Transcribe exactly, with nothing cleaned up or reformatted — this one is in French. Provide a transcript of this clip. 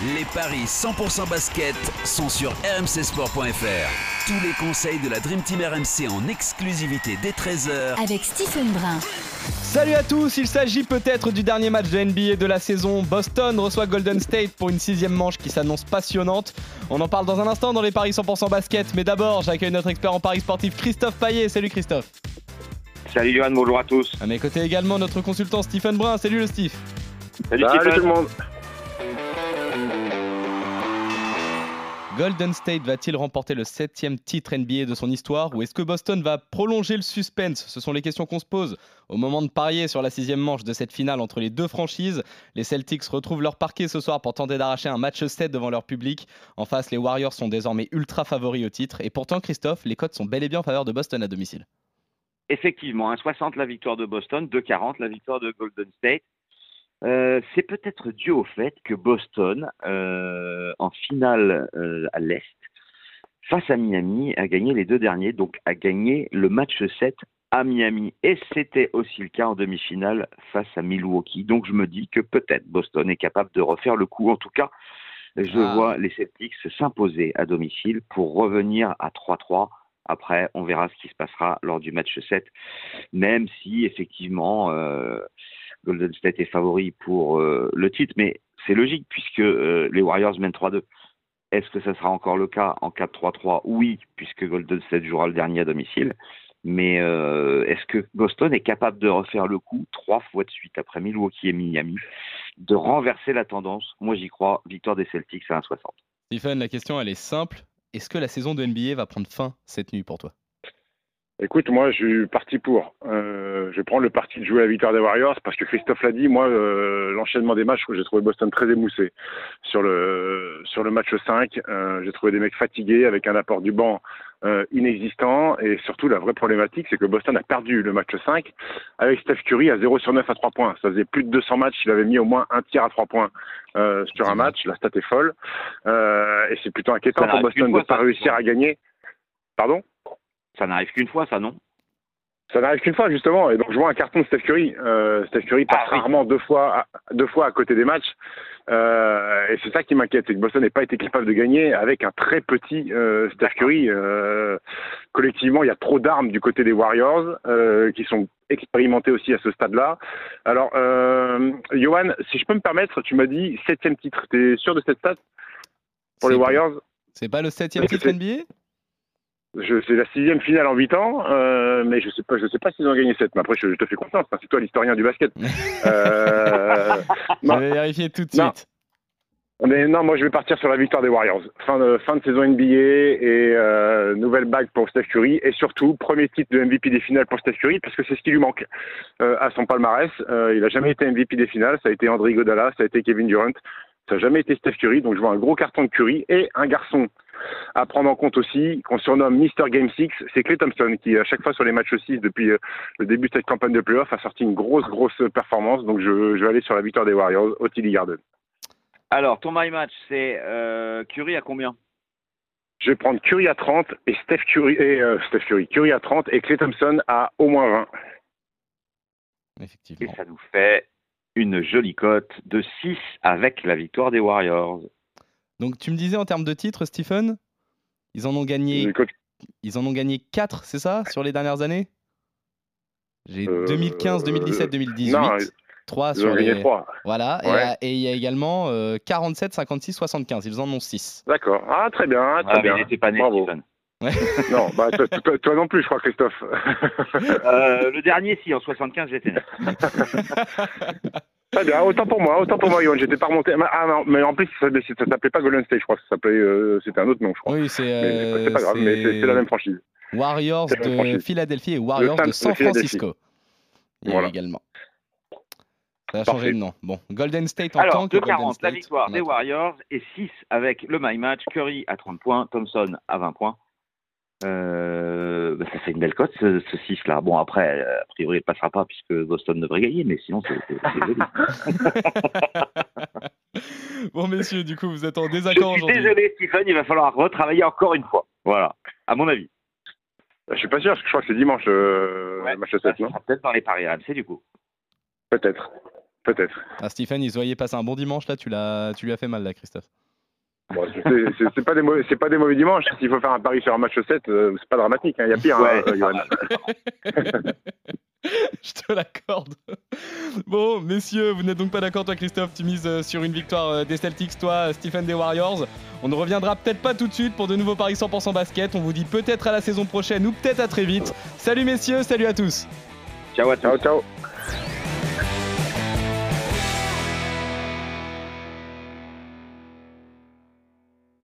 Les paris cent pour cent basket sont sur r m c sport point f r. Tous les conseils de la Dream Team R M C en exclusivité dès treize heures avec Stephen Brun. Salut à tous, il s'agit peut-être du dernier match de N B A de la saison. Boston reçoit Golden State pour une sixième manche qui s'annonce passionnante. On en parle dans un instant dans les paris cent pour cent basket, mais d'abord j'accueille notre expert en paris sportif Christophe Payet. Salut Christophe. Salut Johan, bonjour à tous. À mes côtés également notre consultant Stephen Brun. Salut le Steve. Salut, Salut Stephen. tout le monde. Golden State va-t-il remporter le septième titre N B A de son histoire ou est-ce que Boston va prolonger le suspense? Ce sont les questions qu'on se pose au moment de parier sur la sixième manche de cette finale entre les deux franchises. Les Celtics retrouvent leur parquet ce soir pour tenter d'arracher un match sept devant leur public. En face, les Warriors sont désormais ultra favoris au titre. Et pourtant, Christophe, les cotes sont bel et bien en faveur de Boston à domicile. Effectivement, un soixante la victoire de Boston, deux quarante la victoire de Golden State. Euh, c'est peut-être dû au fait que Boston, euh, en finale euh, à l'Est, face à Miami, a gagné les deux derniers, donc a gagné le match sept à Miami. Et c'était aussi le cas en demi-finale face à Milwaukee. Donc je me dis que peut-être Boston est capable de refaire le coup. En tout cas, je Ah. vois les Celtics s'imposer à domicile pour revenir à trois trois. Après, on verra ce qui se passera lors du match sept, même si effectivement euh, Golden State est favori pour euh, le titre, mais c'est logique puisque euh, les Warriors mènent trois deux. Est-ce que ça sera encore le cas en cas de trois trois? Oui, puisque Golden State jouera le dernier à domicile, mais euh, est-ce que Boston est capable de refaire le coup trois fois de suite après Milwaukee et Miami, de renverser la tendance? Moi j'y crois, victoire des Celtics à un soixante. Stephen, la question elle est simple. Est-ce que la saison de N B A va prendre fin cette nuit pour toi? Écoute, moi, je suis parti pour. Euh, je vais prendre le parti de jouer la victoire des Warriors parce que Christophe l'a dit. Moi, euh, l'enchaînement des matchs, j'ai trouvé Boston très émoussé. Sur le sur le match cinq, euh, j'ai trouvé des mecs fatigués avec un apport du banc euh, inexistant. Et surtout, la vraie problématique, c'est que Boston a perdu le match cinq avec Steph Curry à zéro sur neuf à trois points. Ça faisait plus de deux cents matchs. Il avait mis au moins un tir à trois points euh, sur un match. La stat est folle. Euh, et c'est plutôt inquiétant pour Boston de ne pas réussir à gagner. Pardon ? Ça n'arrive qu'une fois, ça, non? Ça n'arrive qu'une fois, justement. Et donc, je vois un carton de Steph Curry. Euh, Steph Curry passe Ah, oui. rarement deux fois, à, deux fois à côté des matchs. Euh, et c'est ça qui m'inquiète, c'est que Boston n'ait pas été capable de gagner avec un très petit euh, Steph Curry. Euh, collectivement, il y a trop d'armes du côté des Warriors euh, qui sont expérimentés aussi à ce stade-là. Alors, euh, Johan, si je peux me permettre, tu m'as dit septième titre. T'es sûr de cette stat pour les C'est- Warriors? C'est pas le septième Parce que titre c'est- N B A? Je, c'est la sixième finale en huit ans, euh, mais je sais pas, je sais pas s'ils ont gagné sept. Mais après, je, je te fais confiance. Hein, c'est toi l'historien du basket. euh, Je non, vais vérifier tout de Non. suite. on est, non, moi je vais partir sur la victoire des Warriors. Fin de, fin de saison N B A et euh, nouvelle bague pour Steph Curry et surtout premier titre de M V P des finales pour Steph Curry parce que c'est ce qui lui manque euh, à son palmarès. Euh, il a jamais été M V P des finales. Ça a été André Iguodala, ça a été Kevin Durant. Ça n'a jamais été Steph Curry. Donc je vois un gros carton de Curry et un garçon à prendre en compte aussi, qu'on surnomme Mister Game six, c'est Klay Thompson qui, à chaque fois sur les matchs six depuis euh, le début de cette campagne de playoff, a sorti une grosse, grosse performance. Donc, je, je vais aller sur la victoire des Warriors au Tilly Garden. Alors, ton my match, c'est euh, Curry à combien? Je vais prendre Curry à trente et Steph Curry, et, euh, Steph Curry, Curry à trente et Klay Thompson à au moins vingt. Et Effectivement. ça nous fait une jolie cote de six avec la victoire des Warriors. Donc tu me disais en termes de titres, Stephen, ils en ont gagné, Écoute, ils en ont gagné quatre, c'est ça, sur les dernières années? J'ai Euh, deux mille quinze, deux mille dix-sept, deux mille dix-huit. non, trois ils sur ont gagné les... trois. Voilà, et, Ouais. euh, et il y a également euh, quarante-sept, cinquante-six, soixante-quinze. Ils en ont six. D'accord. Ah, très bien, très Ah, mais bien. il n'était pas né, Bravo. Stephen. Non, bah, toi, toi- toi non plus, je crois, Christophe. Euh, le dernier, si, en soixante-quinze, j'étais né. Très bien, autant pour moi, autant pour moi, Yoann. J'étais pas remonté. Ah non, mais en plus, ça, ça s'appelait pas Golden State, je crois. Ça s'appelait, euh, c'était un autre nom, je crois. Oui, c'est Mais euh, c'est pas grave, mais c'est c'est la même franchise. Warriors c'est la même de franchise. Philadelphie et Warriors San- de San de Philadelphie. Francisco. Il y a Voilà. également. Ça a Parfait. changé de nom. Bon, Golden State en Alors, tant que deux Golden quarante, la State. victoire on des attend. Warriors et six avec le my match. Curry à trente points, Thompson à vingt points. Euh, bah, ça fait une belle cote, ce, ce six là. Bon, après, euh, a priori, il ne passera pas puisque Boston devrait gagner, mais sinon, c'est c'est- c'est joli. Bon, messieurs, du coup, vous êtes en Je désaccord suis aujourd'hui. désolé, Stephen, il va falloir retravailler encore une fois. Voilà, à mon avis. Je suis pas sûr, parce que je crois que c'est dimanche, euh, Ouais. le match à Ça sept, non? sera peut-être dans les paris R M C du coup. Peut-être. Peut-être. Ah, Stephen, il se voyait passer un bon dimanche là, tu, l'as, tu lui as fait mal là, Christophe. Bon, c'est, c'est, c'est, pas des mauvais, c'est pas des mauvais dimanches. S'il faut faire un pari sur un match sept, euh, c'est pas dramatique. Il hein. y a pire, ouais, hein, Johan. Je te l'accorde. Bon, messieurs, vous n'êtes donc pas d'accord, toi, Christophe, tu mises sur une victoire des Celtics, toi, Stephen, des Warriors. On ne reviendra peut-être pas tout de suite pour de nouveaux paris cent pour cent basket. On vous dit peut-être à la saison prochaine ou peut-être à très vite. Salut, messieurs, salut à tous. Ciao à tous. Ciao, ciao.